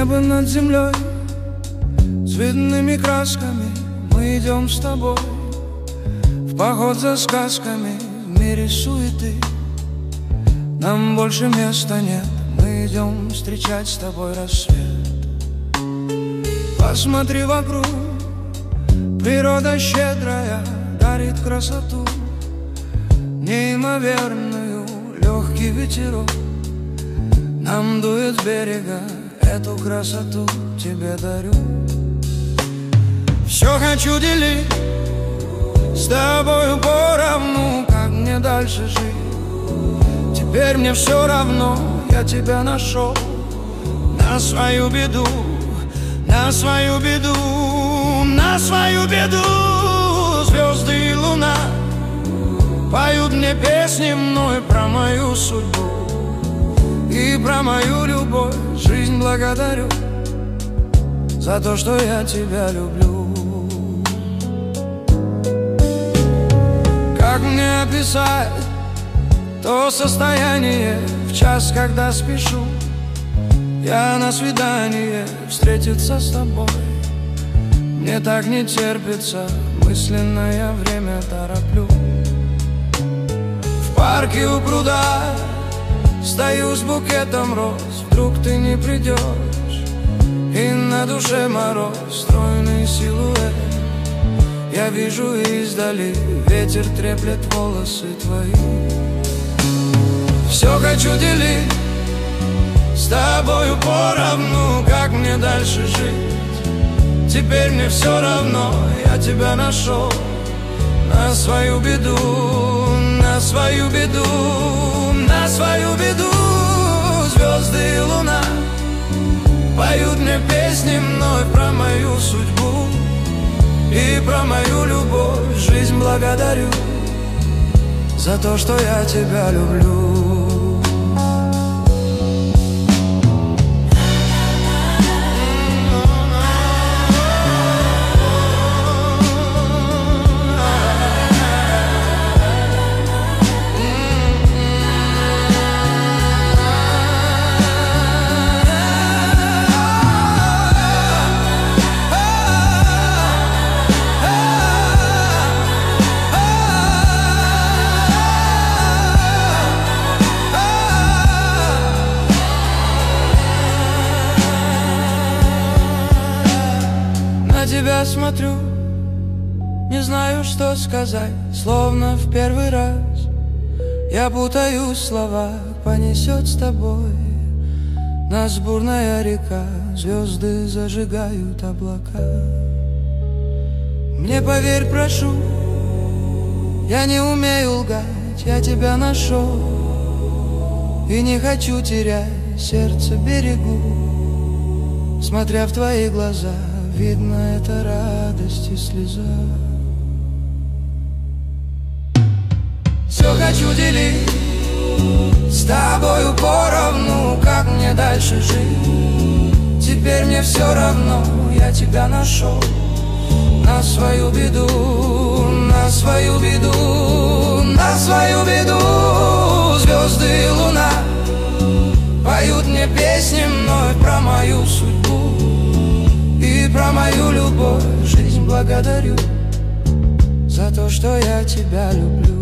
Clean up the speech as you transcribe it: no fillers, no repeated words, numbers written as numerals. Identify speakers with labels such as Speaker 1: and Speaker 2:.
Speaker 1: Небо над землей цветными красками. Мы идем с тобой в поход за сказками. В мире суеты нам больше места нет. Мы идем встречать с тобой рассвет. Посмотри вокруг, природа щедрая дарит красоту неимоверную. Легкий ветерок нам дует с берега, эту красоту тебе дарю. Все хочу делить с тобою поровну, как мне дальше жить. Теперь мне все равно, я тебя нашел. На свою беду, на свою беду, на свою беду. Звезды и луна поют мне песни мной про мою судьбу и про мою любовь. Жизнь благодарю за то, что я тебя люблю. Как мне описать то состояние в час, когда спешу я на свидание встретиться с тобой? Мне так не терпится, мысленно я время тороплю. В парке у пруда стою с букетом роз. Вдруг ты не придешь, и на душе мороз. Стройный силуэт я вижу издали, ветер треплет волосы твои. Все хочу делить с тобою поровну, как мне дальше жить. Теперь мне все равно, я тебя нашел. На свою беду, на свою беду, на свою беду. Звезды и луна поют мне песни мной про мою судьбу и про мою любовь. Жизнь благодарю за то, что я тебя люблю. На тебя смотрю, не знаю, что сказать. Словно в первый раз я путаю слова. Понесет с тобой нас бурная река, звезды зажигают облака. Мне поверь, прошу, я не умею лгать. Я тебя нашел и не хочу терять. Сердце берегу, смотря в твои глаза. Видно, это радость и слеза. Все хочу делить с тобою поровну, как мне дальше жить. Теперь мне все равно, я тебя нашел. На свою беду, на свою беду, на свою беду. Звезды и луна поют мне песни мной про мою судьбу и про мою любовь. Жизнь благодарю за то, что я тебя люблю.